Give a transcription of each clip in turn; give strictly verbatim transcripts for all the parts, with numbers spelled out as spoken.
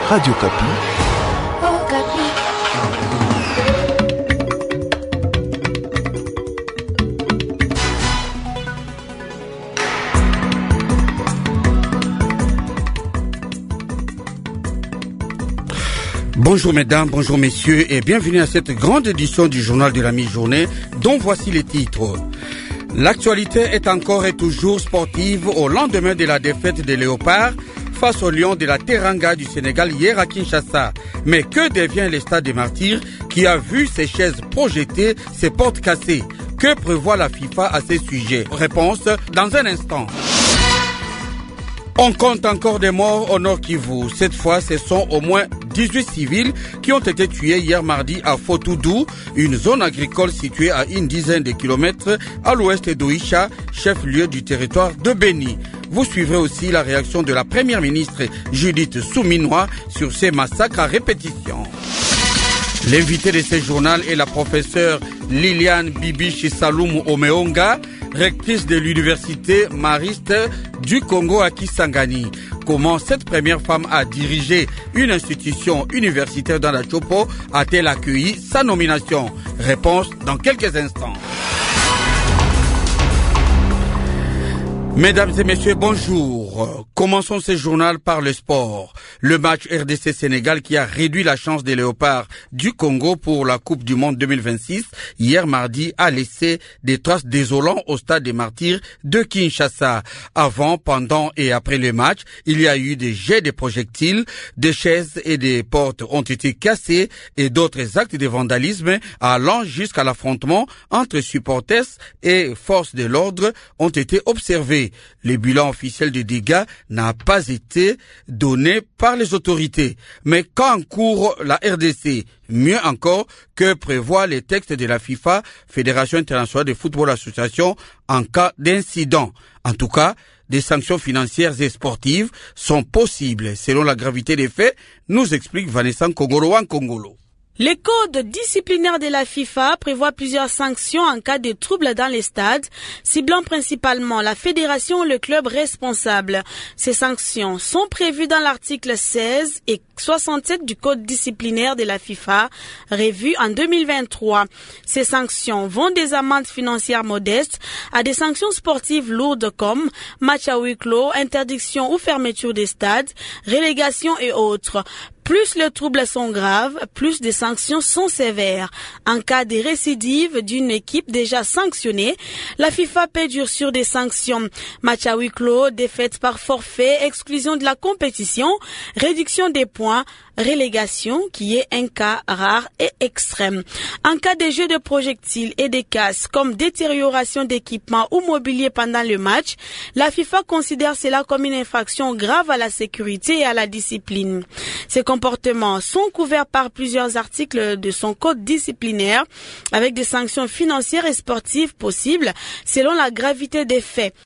Radio Kapi. Oh, Kapi. Bonjour mesdames, bonjour messieurs et bienvenue à cette grande édition du journal de la mi-journée dont voici les titres. L'actualité est encore et toujours sportive au lendemain de la défaite des Léopards face aux Lions de la Teranga du Sénégal hier à Kinshasa. Mais que devient le Stade des Martyrs qui a vu ses chaises projetées, ses portes cassées? Que prévoit la FIFA à ces sujets? Réponse dans un instant. On compte encore des morts au Nord Kivu. Cette fois, ce sont au moins dix-huit civils qui ont été tués hier mardi à Fotoudou, une zone agricole située à une dizaine de kilomètres à l'ouest d'Oïcha, chef-lieu du territoire de Béni. Vous suivrez aussi la réaction de la première ministre Judith Souminois sur ces massacres à répétition. L'invité de ce journal est la professeure Liliane Bibichi Saloum Omeonga, rectrice de l'université mariste du Congo à Kisangani. Comment cette première femme a dirigé une institution universitaire dans la Chopo a-t-elle accueilli sa nomination? Réponse dans quelques instants. Mesdames et messieurs, bonjour. Commençons ce journal par le sport. Le match R D C-Sénégal qui a réduit la chance des Léopards du Congo pour la Coupe du Monde deux mille vingt-six, hier mardi, a laissé des traces désolantes au Stade des Martyrs de Kinshasa. Avant, pendant et après le match, il y a eu des jets de projectiles, des chaises et des portes ont été cassées et d'autres actes de vandalisme allant jusqu'à l'affrontement entre supporters et forces de l'ordre ont été observés. Le bilan officiel des dégâts n'a pas été donné par les autorités. Mais quand court la R D C? Mieux encore, que prévoient les textes de la FIFA, Fédération internationale de football association, en cas d'incident? En tout cas, des sanctions financières et sportives sont possibles selon la gravité des faits, nous explique Vanessa Nkongolo Nkongolo. Les codes disciplinaires de la FIFA prévoient plusieurs sanctions en cas de troubles dans les stades, ciblant principalement la fédération ou le club responsable. Ces sanctions sont prévues dans l'article seize et soixante-sept du code disciplinaire de la FIFA, revu en deux mille vingt-trois. Ces sanctions vont des amendes financières modestes à des sanctions sportives lourdes comme match à huis clos, interdiction ou fermeture des stades, relégation et autres. Plus les troubles sont graves, plus des sanctions sont sévères. En cas de récidive d'une équipe déjà sanctionnée, la FIFA peut durcir des sanctions. Match à huis clos, défaite par forfait, exclusion de la compétition, réduction des points, relégation qui est un cas rare et extrême. En cas de jeu de projectiles et de casses comme détérioration d'équipements ou mobilier pendant le match, la FIFA considère cela comme une infraction grave à la sécurité et à la discipline. Ces comportements sont couverts par plusieurs articles de son code disciplinaire avec des sanctions financières et sportives possibles selon la gravité des faits.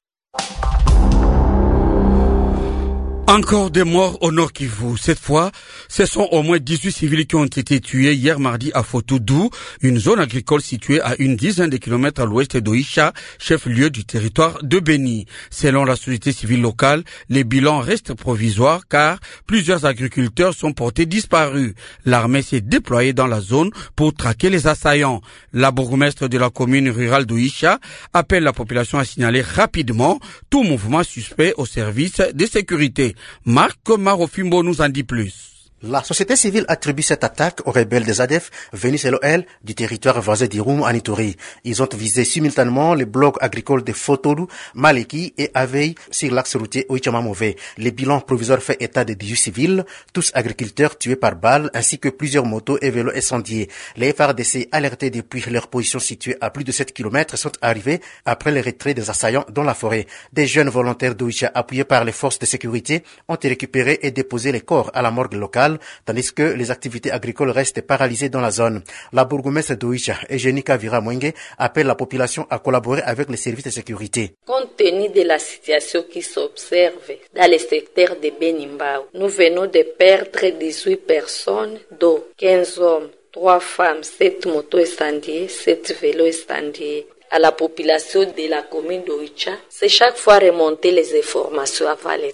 Encore des morts au Nord Kivu. Cette fois, ce sont au moins dix-huit civils qui ont été tués hier mardi à Fotoudou, une zone agricole située à une dizaine de kilomètres à l'ouest d'Oïcha, chef-lieu du territoire de Béni. Selon la société civile locale, les bilans restent provisoires car plusieurs agriculteurs sont portés disparus. L'armée s'est déployée dans la zone pour traquer les assaillants. La bourgmestre de la commune rurale d'Oïcha appelle la population à signaler rapidement tout mouvement suspect au service de sécurité. Marc Marofimbo nous en dit plus. La société civile attribue cette attaque aux rebelles des A D F venus selon elle du territoire voisin d'Irum en Ituri. Ils ont visé simultanément les blocs agricoles de Fotoudou, Maleki et Aveille sur l'axe routier Oichama-Mové. Le bilan provisoire fait état de dix-huit civils, tous agriculteurs tués par balles ainsi que plusieurs motos et vélos incendiés. Les F R D C alertés depuis leur position située à plus de sept kilomètres sont arrivés après le retrait des assaillants dans la forêt. Des jeunes volontaires d'Oicha appuyés par les forces de sécurité ont été récupérés et déposé les corps à la morgue locale, tandis que les activités agricoles restent paralysées dans la zone. La bourgmestre d'Oïcha, Eugénie Kavira Mwenge, appelle la population à collaborer avec les services de sécurité. Compte tenu de la situation qui s'observe dans le secteur de Benimbao, nous venons de perdre dix-huit personnes, dont quinze hommes, trois femmes, sept motos incendiées, sept vélos incendiés. À la population de la commune d'Oïcha, c'est chaque fois remonter les informations avant l'État.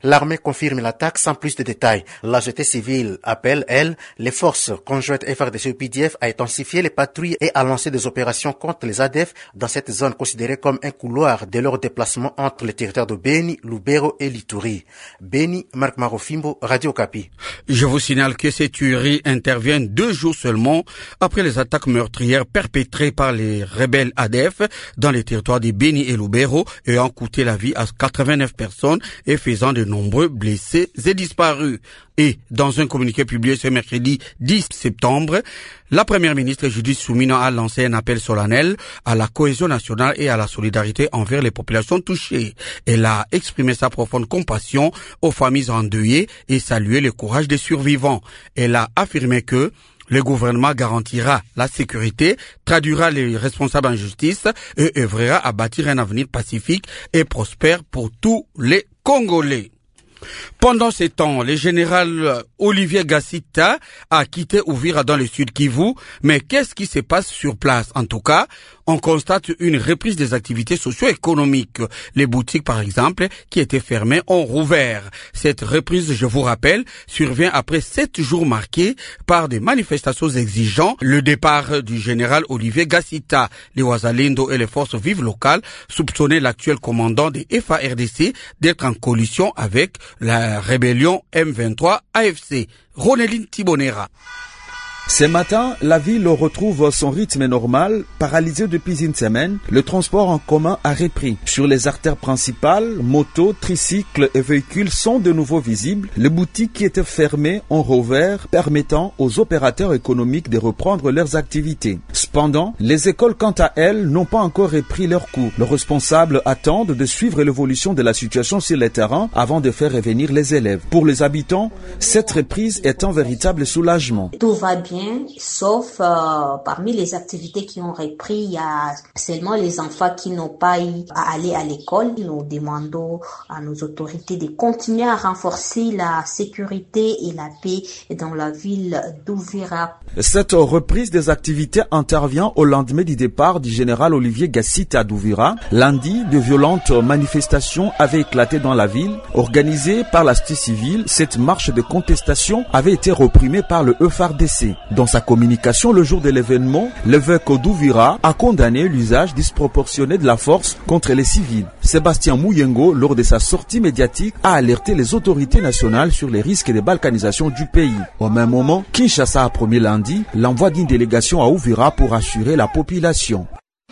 L'armée confirme l'attaque sans plus de détails. La société civile appelle, elle, les forces conjointes F R D C U P D F à intensifier les patrouilles et à lancer des opérations contre les A D F dans cette zone considérée comme un couloir de leur déplacement entre les territoires de Beni, Lubero et Lituri. Beni, Marc Marofimbo, Radio Okapi. Je vous signale que ces tueries interviennent deux jours seulement après les attaques meurtrières perpétrées par les rebelles A D F dans les territoires de Beni et Lubero ayant coûté la vie à quatre-vingt-neuf personnes et faisant de nombreux blessés et disparus. Et dans un communiqué publié ce mercredi dix septembre, la première ministre Judith Soumino a lancé un appel solennel à la cohésion nationale et à la solidarité envers les populations touchées. Elle a exprimé sa profonde compassion aux familles endeuillées et salué le courage des survivants. Elle a affirmé que le gouvernement garantira la sécurité, traduira les responsables en justice et œuvrera à bâtir un avenir pacifique et prospère pour tous les Congolais. Pendant ce temps, le général Olivier Gassita a quitté Uvira dans le sud Kivu, mais qu'est-ce qui se passe sur place? En tout cas, on constate une reprise des activités socio-économiques. Les boutiques, par exemple, qui étaient fermées, ont rouvert. Cette reprise, je vous rappelle, survient après sept jours marqués par des manifestations exigeant le départ du général Olivier Gassita. Les Wazalendo et les forces vives locales soupçonnaient l'actuel commandant des F A R D C d'être en coalition avec la rébellion M vingt-trois A F C. Roneline Tibonera. Ce matin, la ville retrouve son rythme normal. Paralysé depuis une semaine, le transport en commun a repris. Sur les artères principales, motos, tricycles et véhicules sont de nouveau visibles. Les boutiques qui étaient fermées ont rouvert, permettant aux opérateurs économiques de reprendre leurs activités. Cependant, les écoles, quant à elles, n'ont pas encore repris leurs cours. Les responsables attendent de suivre l'évolution de la situation sur le terrain avant de faire revenir les élèves. Pour les habitants, cette reprise est un véritable soulagement. Tout va bien. Sauf euh, parmi les activités qui ont repris, il y a seulement les enfants qui n'ont pas eu à aller à l'école. Nous demandons à nos autorités de continuer à renforcer la sécurité et la paix dans la ville d'Uvira. Cette reprise des activités intervient au lendemain du départ du général Olivier Gassita d'Uvira. Lundi, de violentes manifestations avaient éclaté dans la ville. Organisée par la société civile, cette marche de contestation avait été réprimée par le F A R D C. Dans sa communication le jour de l'événement, l'évêque d'Uvira a condamné l'usage disproportionné de la force contre les civils. Sébastien Mouyengo, lors de sa sortie médiatique, a alerté les autorités nationales sur les risques de balkanisation du pays. Au même moment, Kinshasa a promis lundi l'envoi d'une délégation à Uvira pour assurer la population.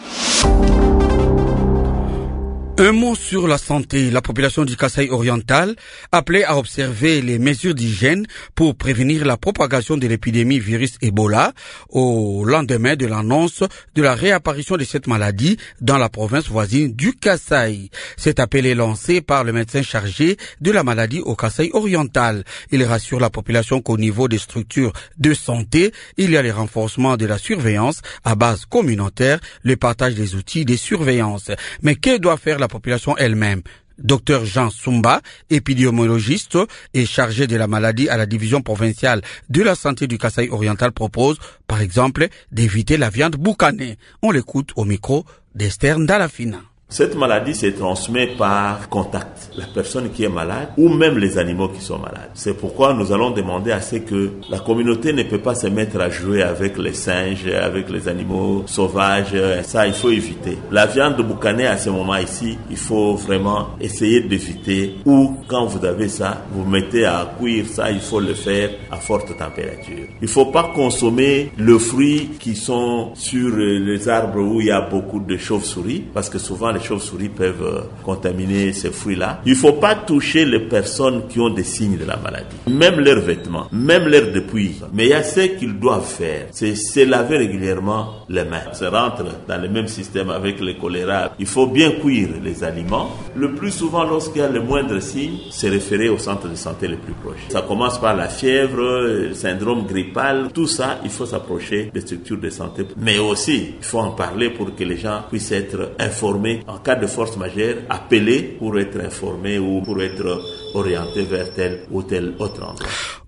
Un mot sur la santé. La population du Kasaï oriental appelée à observer les mesures d'hygiène pour prévenir la propagation de l'épidémie virus Ebola au lendemain de l'annonce de la réapparition de cette maladie dans la province voisine du Kasaï. Cet appel est lancé par le médecin chargé de la maladie au Kasaï oriental. Il rassure la population qu'au niveau des structures de santé, il y a les renforcements de la surveillance à base communautaire, le partage des outils de surveillance. Mais que doit faire la population elle-même? Docteur Jean Sumba, épidémiologiste et chargé de la maladie à la division provinciale de la santé du Kasaï oriental, propose, par exemple, d'éviter la viande boucanée. On l'écoute au micro d'Esther Ndalafina. Cette maladie se transmet par contact. La personne qui est malade ou même les animaux qui sont malades. C'est pourquoi nous allons demander à ce que la communauté ne peut pas se mettre à jouer avec les singes, avec les animaux sauvages. Ça, il faut éviter. La viande boucanée à ce moment ici, il faut vraiment essayer d'éviter. Ou quand vous avez ça, vous mettez à cuire ça, il faut le faire à forte température. Il ne faut pas consommer le fruit qui sont sur les arbres où il y a beaucoup de chauves-souris, parce que souvent les chauves-souris peuvent contaminer ces fruits-là. Il ne faut pas toucher les personnes qui ont des signes de la maladie. Même leurs vêtements, même leurs dépouilles. Mais il y a ce qu'ils doivent faire, c'est se laver régulièrement les mains. Ça rentre dans le même système avec le choléra. Il faut bien cuire les aliments. Le plus souvent, lorsqu'il y a le moindre signe, c'est référer au centre de santé le plus proche. Ça commence par la fièvre, le syndrome grippal. Tout ça, il faut s'approcher des structures de santé. Mais aussi, il faut en parler pour que les gens puissent être informés. En cas de force majeure, appeler pour être informé ou pour être orienté vers tel ou tel autre endroit.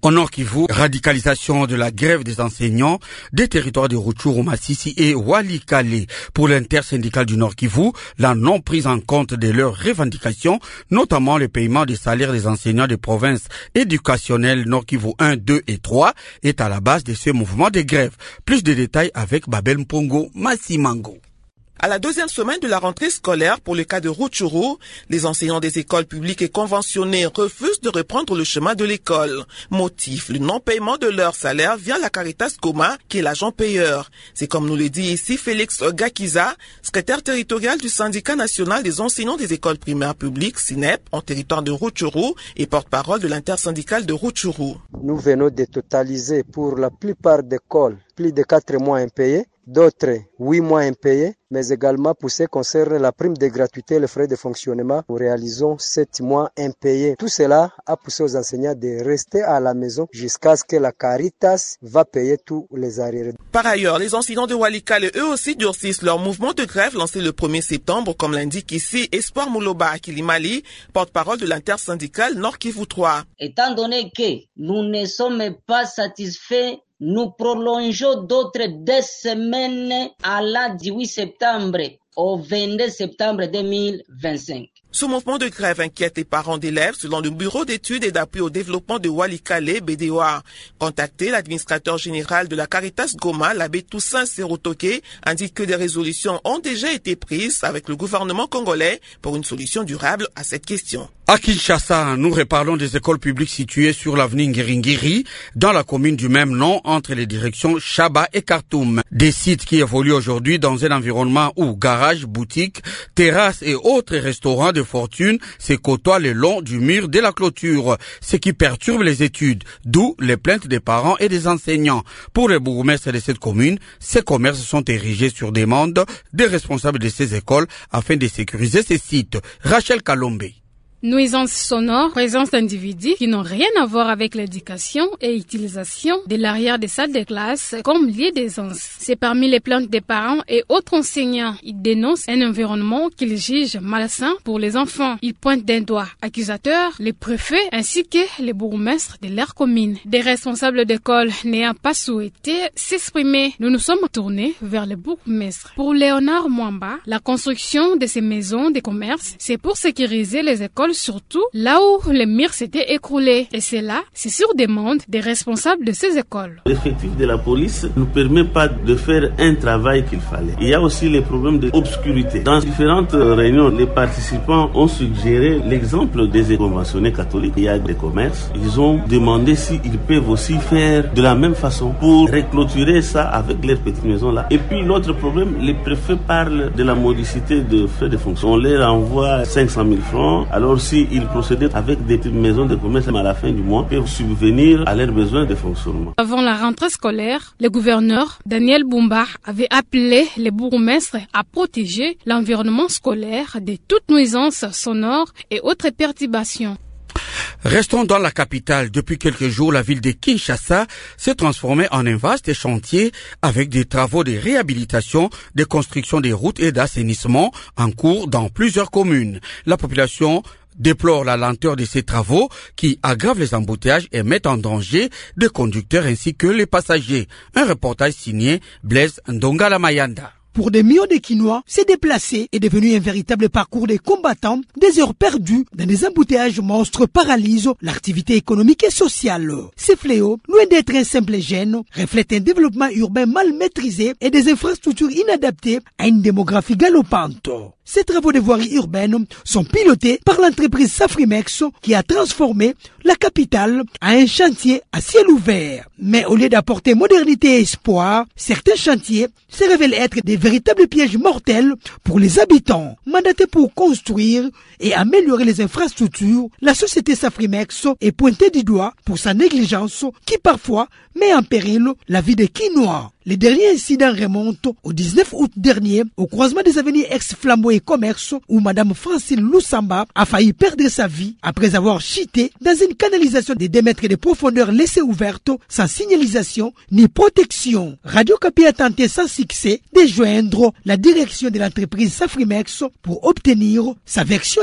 Au Nord Kivu, radicalisation de la grève des enseignants des territoires de Rutshuru, Masisi et Walikale. Pour l'intersyndicale du Nord Kivu, la non prise en compte de leurs revendications, notamment le paiement des salaires des enseignants des provinces éducationnelles Nord Kivu un, deux et trois, est à la base de ce mouvement de grève. Plus de détails avec Babel Mpongo Massimango. À la deuxième semaine de la rentrée scolaire, pour le cas de Rutshuru, les enseignants des écoles publiques et conventionnées refusent de reprendre le chemin de l'école. Motif, le non-paiement de leur salaire via la Caritas Goma, qui est l'agent payeur. C'est comme nous le dit ici Félix Gakiza, secrétaire territorial du syndicat national des enseignants des écoles primaires publiques, S I N E P, en territoire de Rutshuru et porte-parole de l'intersyndicale de Rutshuru. Nous venons de totaliser pour la plupart des écoles plus de quatre mois impayés, d'autres huit mois impayés, mais également pour ce qui concerne la prime de gratuité et les frais de fonctionnement, nous réalisons sept mois impayés. Tout cela a poussé aux enseignants de rester à la maison jusqu'à ce que la Caritas va payer tous les arriérés. Par ailleurs, les enseignants de Walikale eux aussi durcissent leur mouvement de grève lancé le premier septembre, comme l'indique ici Espoir Mouloba Akilimali, porte-parole de l'intersyndicale Nord Kivu trois. Étant donné que nous ne sommes pas satisfaits, nous prolongeons d'autres deux semaines à la dix-huit septembre au vingt-deux septembre deux mille vingt-cinq. Ce mouvement de grève inquiète les parents d'élèves selon le Bureau d'études et d'appui au développement de Walikale, B D O A. Contacté, l'administrateur général de la Caritas Goma, l'abbé Toussaint Serotoke, indique que des résolutions ont déjà été prises avec le gouvernement congolais pour une solution durable à cette question. À Kinshasa, nous reparlons des écoles publiques situées sur l'avenue Ngiringiri, dans la commune du même nom, entre les directions Chaba et Khartoum. Des sites qui évoluent aujourd'hui dans un environnement où garages, boutiques, terrasses et autres restaurants de fortune se côtoient le long du mur de la clôture, ce qui perturbe les études, d'où les plaintes des parents et des enseignants. Pour le bourgmestre de cette commune, ces commerces sont érigés sur demande des responsables de ces écoles afin de sécuriser ces sites. Rachel Kalombe. Nuisances sonores, présence d'individus qui n'ont rien à voir avec l'éducation et utilisation de l'arrière des salles de classe comme lieu d'aisance. C'est parmi les plaintes des parents et autres enseignants. Ils dénoncent un environnement qu'ils jugent malsain pour les enfants. Ils pointent d'un doigt accusateur les préfets ainsi que les bourgmestres de leur commune. Des responsables d'école n'ayant pas souhaité s'exprimer, nous nous sommes tournés vers les bourgmestres. Pour Léonard Mwamba, la construction de ces maisons de commerce, c'est pour sécuriser les écoles, surtout là où les murs s'étaient écroulés. Et c'est là, c'est sur demande des responsables de ces écoles. L'effectif de la police ne permet pas de faire un travail qu'il fallait. Il y a aussi les problèmes d'obscurité. Dans différentes réunions, les participants ont suggéré l'exemple des conventionnés catholiques. Il y a des commerces. Ils ont demandé s'ils peuvent aussi faire de la même façon pour reclôturer ça avec leurs petites maisons là. Et puis l'autre problème, les préfets parlent de la modicité de frais de fonction. On leur envoie cinq cent mille francs. Alors s'ils procédaient avec des maisons de commerce à la fin du mois, peuvent subvenir à leurs besoins de fonctionnement. Avant la rentrée scolaire, le gouverneur Daniel Bumba avait appelé les bourgmestres à protéger l'environnement scolaire de toute nuisance sonore et autres perturbations. Restons dans la capitale. Depuis quelques jours, la ville de Kinshasa s'est transformée en un vaste chantier avec des travaux de réhabilitation, de construction des routes et d'assainissement en cours dans plusieurs communes. La population déplore la lenteur de ces travaux qui aggravent les embouteillages et mettent en danger les conducteurs ainsi que les passagers. Un reportage signé Blaise Ndongala Mayanda. Pour des millions de Kinois, se déplacer est devenu un véritable parcours des combattants. Des heures perdues dans des embouteillages monstres paralysent l'activité économique et sociale. Ces fléaux, loin d'être un simple gêne, reflètent un développement urbain mal maîtrisé et des infrastructures inadaptées à une démographie galopante. Ces travaux de voirie urbaine sont pilotés par l'entreprise Safrimex qui a transformé la capitale en un chantier à ciel ouvert. Mais au lieu d'apporter modernité et espoir, certains chantiers se révèlent être des véritables pièges mortels pour les habitants. Mandatés pour construire et améliorer les infrastructures, la société Safrimex est pointée du doigt pour sa négligence qui parfois met en péril la vie des Kinois. Les derniers incidents remontent au dix-neuf août dernier au croisement des avenues ex-Flambeau et Commerce où Madame Francine Loussamba a failli perdre sa vie après avoir chuté dans une canalisation de deux mètres de profondeur laissée ouverte sans signalisation ni protection. Radio Kapi a tenté sans succès de joindre la direction de l'entreprise Safrimex pour obtenir sa version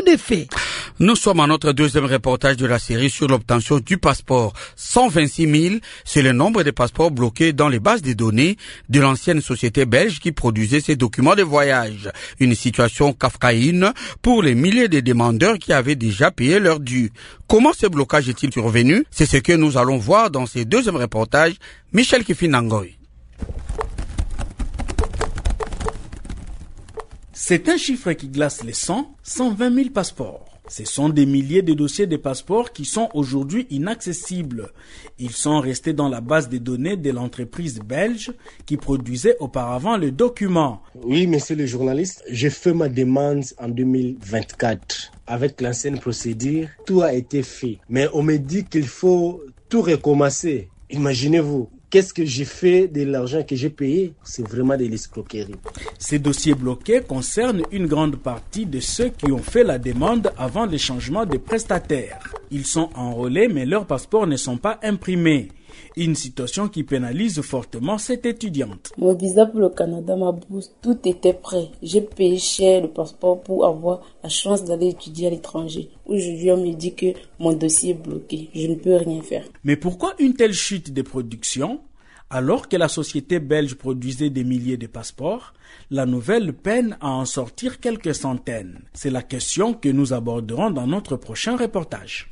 des faits. Nous sommes à notre deuxième reportage de la série sur l'obtention du passeport. cent vingt-six mille, c'est le nombre de passeports bloqués dans les bases de données de l'ancienne société belge qui produisait ces documents de voyage. Une situation kafkaïne pour les milliers de demandeurs qui avaient déjà payé leur dû. Comment ce blocage est-il survenu? C'est ce que nous allons voir dans ce deuxième reportage. Michel Kifinangoy. C'est un chiffre qui glace les sang, cent vingt mille passeports. Ce sont des milliers de dossiers de passeports qui sont aujourd'hui inaccessibles. Ils sont restés dans la base de données de l'entreprise belge qui produisait auparavant le document. Oui, monsieur le journaliste, j'ai fait ma demande en deux mille vingt-quatre. Avec l'ancienne procédure, tout a été fait. Mais on me dit qu'il faut tout recommencer. Imaginez-vous. Qu'est-ce que j'ai fait de l'argent que j'ai payé? C'est vraiment de l'escroquerie. Ces dossiers bloqués concernent une grande partie de ceux qui ont fait la demande avant le changement de prestataire. Ils sont enrôlés mais leurs passeports ne sont pas imprimés. Une situation qui pénalise fortement cette étudiante. Mon visa pour le Canada, ma bourse, tout était prêt. J'ai payé cher le passeport pour avoir la chance d'aller étudier à l'étranger. Aujourd'hui, on me dit que mon dossier est bloqué. Je ne peux rien faire. Mais pourquoi une telle chute de production? Alors que la société belge produisait des milliers de passeports, la nouvelle peine à en sortir quelques centaines. C'est la question que nous aborderons dans notre prochain reportage.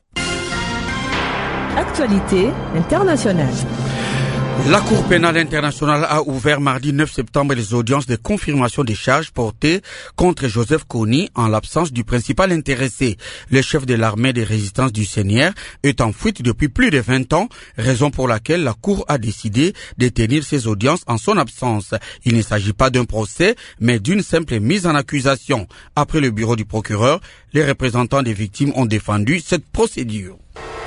Actualité internationale. La Cour pénale internationale a ouvert mardi neuf septembre les audiences de confirmation des charges portées contre Joseph Kony en l'absence du principal intéressé. Le chef de l'armée de résistance du Seigneur est en fuite depuis plus de vingt ans, raison pour laquelle la Cour a décidé de tenir ces audiences en son absence. Il ne s'agit pas d'un procès, mais d'une simple mise en accusation. Après le bureau du procureur, les représentants des victimes ont défendu cette procédure.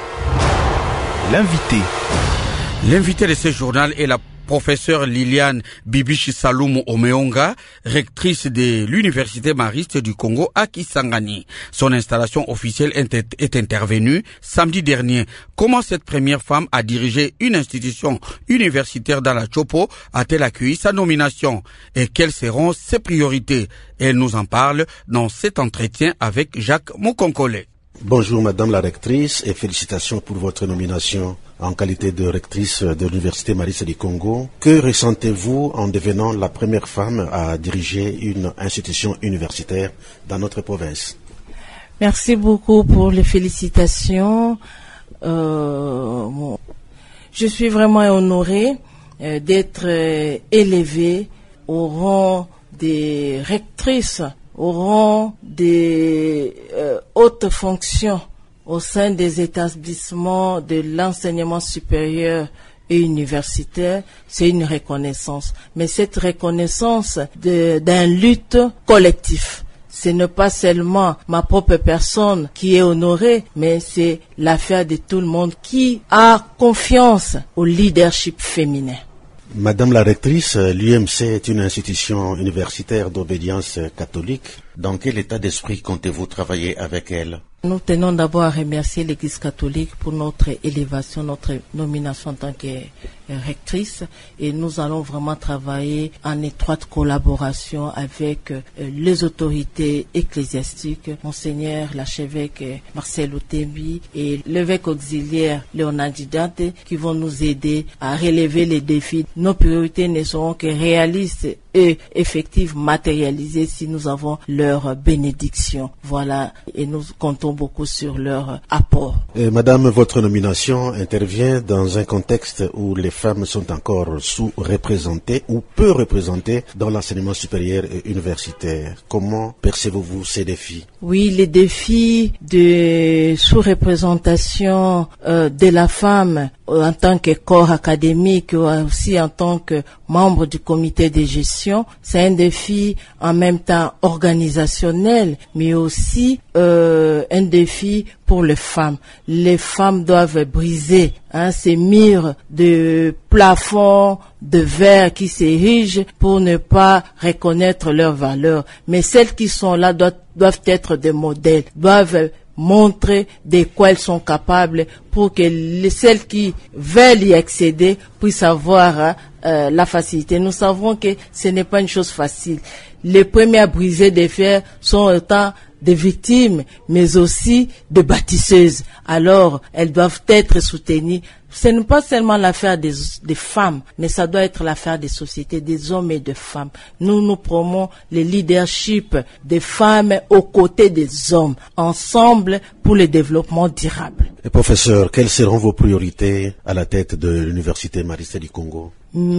L'invité. L'invité de ce journal est la professeure Liliane Bibichi Saloum Omeonga, rectrice de l'Université mariste du Congo à Kisangani. Son installation officielle est intervenue samedi dernier. Comment cette première femme a dirigé une institution universitaire dans la Chopo a-t-elle accueilli sa nomination? Et quelles seront ses priorités? Elle nous en parle dans cet entretien avec Jacques Moukonkole. Bonjour Madame la rectrice et félicitations pour votre nomination en qualité de rectrice de l'Université mariste du Congo. Que ressentez-vous en devenant la première femme à diriger une institution universitaire dans notre province? Merci beaucoup pour les félicitations. Euh, bon, je suis vraiment honorée euh, d'être euh, élevée au rang des rectrices, au rang des euh, hautes fonctions au sein des établissements de l'enseignement supérieur et universitaire. C'est une reconnaissance. Mais cette reconnaissance de, d'un lutte collectif. Ce n'est pas seulement ma propre personne qui est honorée, mais c'est l'affaire de tout le monde qui a confiance au leadership féminin. Madame la rectrice, l'U M C est une institution universitaire d'obédience catholique. Dans quel état d'esprit comptez-vous travailler avec elle? Nous tenons d'abord à remercier l'Église catholique pour notre élévation, notre nomination en tant que rectrice, et nous allons vraiment travailler en étroite collaboration avec les autorités ecclésiastiques, Monseigneur l'archevêque Marcel Otembi et l'évêque auxiliaire Léonard Didante, qui vont nous aider à relever les défis. Nos priorités ne seront que réalistes et effectives, matérialisées si nous avons leur bénédiction. Voilà, et nous comptons beaucoup sur leur apport. Et Madame, votre nomination intervient dans un contexte où les femmes sont encore sous-représentées ou peu représentées dans l'enseignement supérieur et universitaire. Comment percevez-vous ces défis? Oui, les défis de sous-représentation euh, de la femme euh, en tant que corps académique ou aussi en tant que membre du comité de gestion, c'est un défi en même temps organisationnel, mais aussi euh, un défi pour les femmes. Les femmes doivent briser hein, ces murs de plafond de verre qui s'érigent pour ne pas reconnaître leurs valeurs. Mais celles qui sont là doivent, doivent être des modèles, doivent montrer de quoi elles sont capables pour que les, celles qui veulent y accéder puissent avoir hein, euh, la facilité. Nous savons que ce n'est pas une chose facile. Les premiers à briser des fers sont autant des victimes, mais aussi de bâtisseuses. Alors, elles doivent être soutenues. Ce n'est pas seulement l'affaire des, des femmes, mais ça doit être l'affaire des sociétés, des hommes et des femmes. Nous, nous promouvons le leadership des femmes aux côtés des hommes, ensemble pour le développement durable. Et professeur, quelles seront vos priorités à la tête de l'Université Mariste du Congo?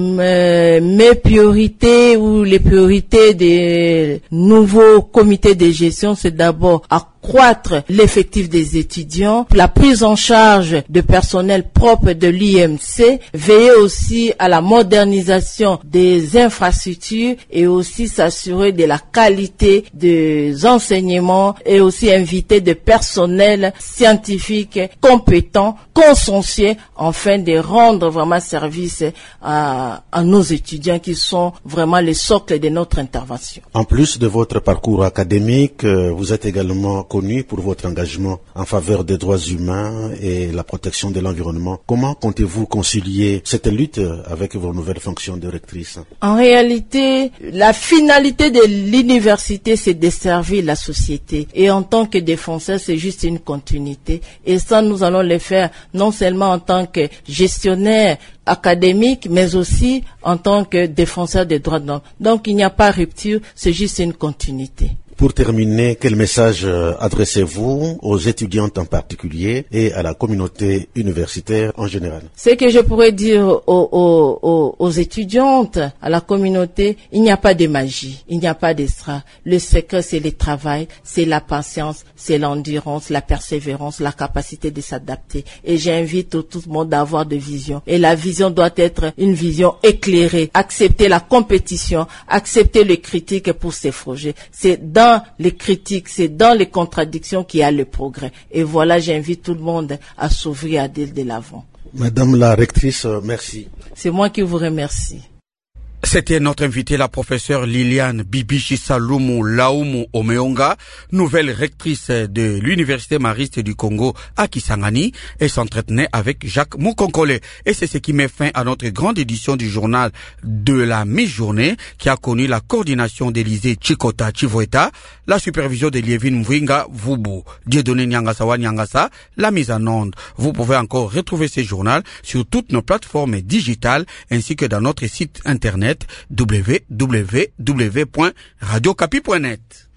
Mes, mes priorités ou les priorités des nouveaux comités de gestion, c'est d'abord accroître l'effectif des étudiants, la prise en charge de personnel propre de l'I M C, veiller aussi à la modernisation des infrastructures et aussi s'assurer de la qualité des enseignements et aussi inviter des personnels scientifiques compétents, consciencieux, afin de rendre vraiment service à À, à nos étudiants qui sont vraiment le socle de notre intervention. En plus de votre parcours académique, vous êtes également connu pour votre engagement en faveur des droits humains et la protection de l'environnement. Comment comptez-vous concilier cette lutte avec vos nouvelles fonctions de rectrice? En réalité, la finalité de l'université, c'est de servir la société. Et en tant que défenseur, c'est juste une continuité. Et ça, nous allons le faire non seulement en tant que gestionnaire académique, mais aussi en tant que défenseur des droits de l'homme. Donc, il n'y a pas rupture, c'est juste une continuité. Pour terminer, quel message adressez-vous aux étudiantes en particulier et à la communauté universitaire en général? Ce que je pourrais dire aux, aux, aux, aux étudiantes, à la communauté, il n'y a pas de magie, il n'y a pas d'extra. Le secret, c'est le travail, c'est la patience, c'est l'endurance, la persévérance, la capacité de s'adapter. Et j'invite tout le monde à avoir de vision. Et la vision doit être une vision éclairée. Accepter la compétition, accepter les critiques pour se forger. C'est dans les critiques, c'est dans les contradictions qu'il y a le progrès. Et voilà, j'invite tout le monde à s'ouvrir à d'aller de l'avant. Madame la rectrice, merci. C'est moi qui vous remercie. C'était notre invitée, la professeure Liliane Bibichi Salumu Laumu Omeonga, nouvelle rectrice de l'Université Mariste du Congo à Kisangani, et s'entretenait avec Jacques Moukonkole. Et c'est ce qui met fin à notre grande édition du journal de la mi-journée, qui a connu la coordination d'Élysée Chikota Chivoeta, la supervision de Lievin Mvinga Vubu, Dieudonné Nyangasawa Nyangasa, la mise en onde. Vous pouvez encore retrouver ce journal sur toutes nos plateformes digitales, ainsi que dans notre site internet w w w point radio kapi point net.